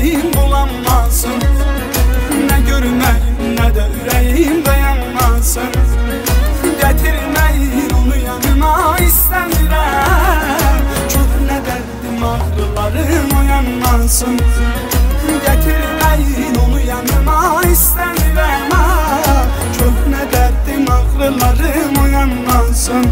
ürəyim bulanmasın. Nə görməyim, nə də ürəyim dayanmasın. Gətirməyin onu yanıma istəmirəm. Çox nə dərdim ağrılarım oyanmasın. Gətirməyin onu yanıma istəmirəm. Çox nə dərdim ağrılarım oyanmasın.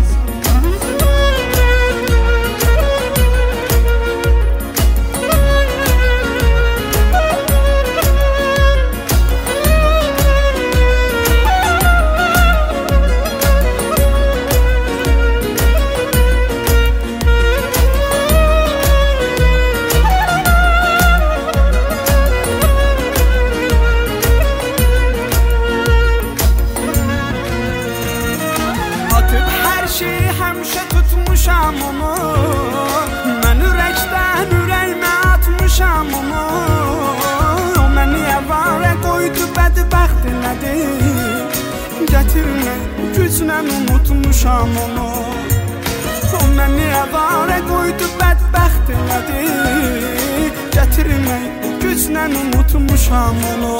Həmişə tutmuşam onu, mən ürəkdən ürəyimə atmışam onu. O məni əvvələ qoydu, bədbəxt elədi. Gətirmək güclə unutmuşam onu. O məni əvvələ qoydu, bədbəxt elədi. Gətirmək güclə unutmuşam onu.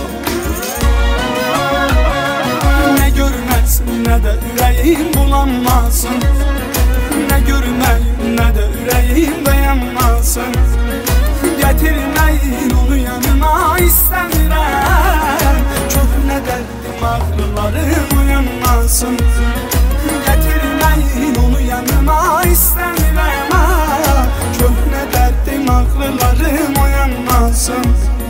Nə görməsin, nə də ürəyim bulanmasın. Nə görməyim, nə də ürəyim dayanmasın. Gətirməyin onu yanıma istəmirəm. Çox nə dərdim ağrılarım oyanmasın. Gətirməyin onu yanıma istəmirəm. Çox nə dərdim ağrılarım oyanmasın.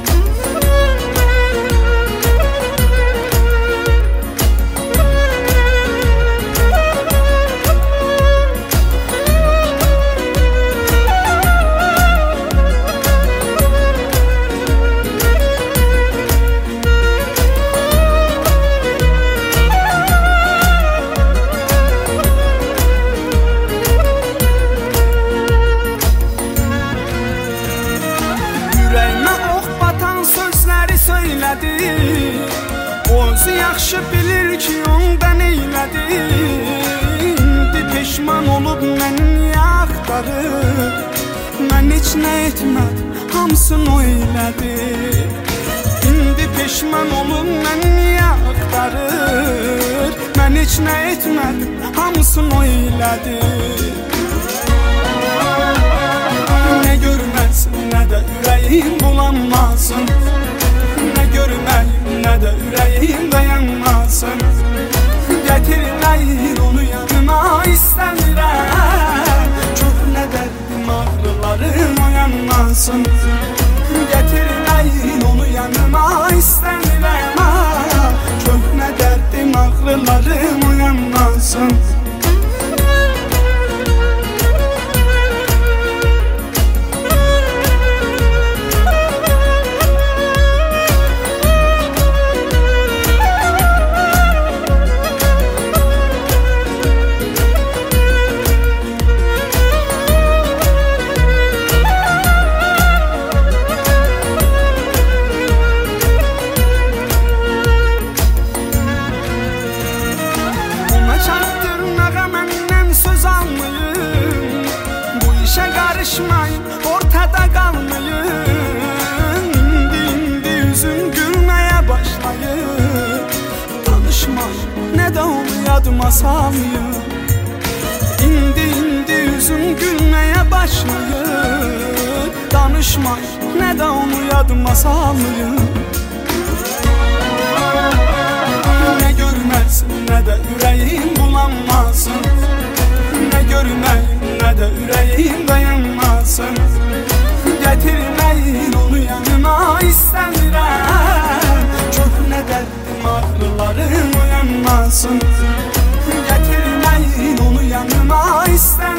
O özü yaxşı bilir ki, onda neylədi. İndi peşman olub məni niyə axtarır? Mən heç nə etmədim, hamısını o elədi. İndi peşman olub məni niyə axtarır? Mən heç nə etmədim, hamısını o elədi. Nə görməsin, nə də ürəyim bulanmasın. Nə görməyim, nə də ürəyim dayanmasın. Gətirməyin onu yanıma istəmirəm. Çox nə dərdim ağrılarım oyanmasın. Gətirməyin onu yanıma istəmirəm. Çox nə dərdim ağrılarım oyanmasın. Karışmayın, ortada qalmayın. İndi üzüm gülməyə başlayır. Danışmayın, nə də onu yadıma salmayın. İndi üzüm gülməyə başlayır. Danışmayın, nə də onu yadıma salmayın. Nə görməsin, nə də ürəyim bulanmasın. Nə görməyim, nə də ürəyim dayanmasın. Gətirməyin onu yanıma istəmirəm. Çox nə dərdim ağrılarım oyanmasın. Gətirməyin onu yanıma istəmirəm.